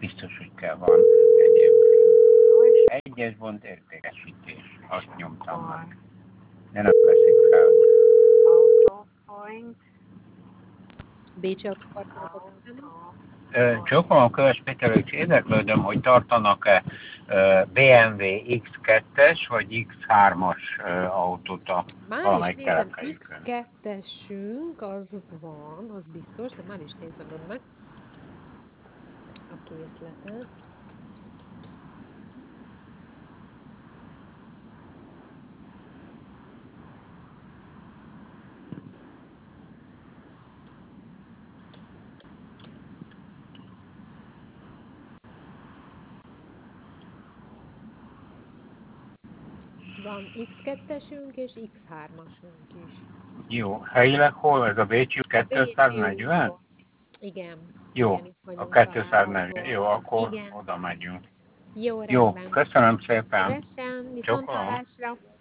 biztos, hogy kell van egyébként. Egyes bont értékesítés. Azt nyomtam meg. De nem veszik fel. Bécsi Autoparknak Csókolom, Köves Péter, és érdeklődöm, hogy tartanak-e BMW X2-es vagy X3-as autót a már is nézem, X2-esünk, az van, az biztos, de már is nézem önnek a készletet. Van X2-esünk és X3-asunk is. Jó, helyileg hol ez a Bécsi 240? Igen. Jó, Igen, itt a vagyunk 240. Jó, találhatóak. akkor Igen. oda megyünk. Jó, Jó, rendben. köszönöm szépen. Szívesen, Csókolom. viszonthallásra.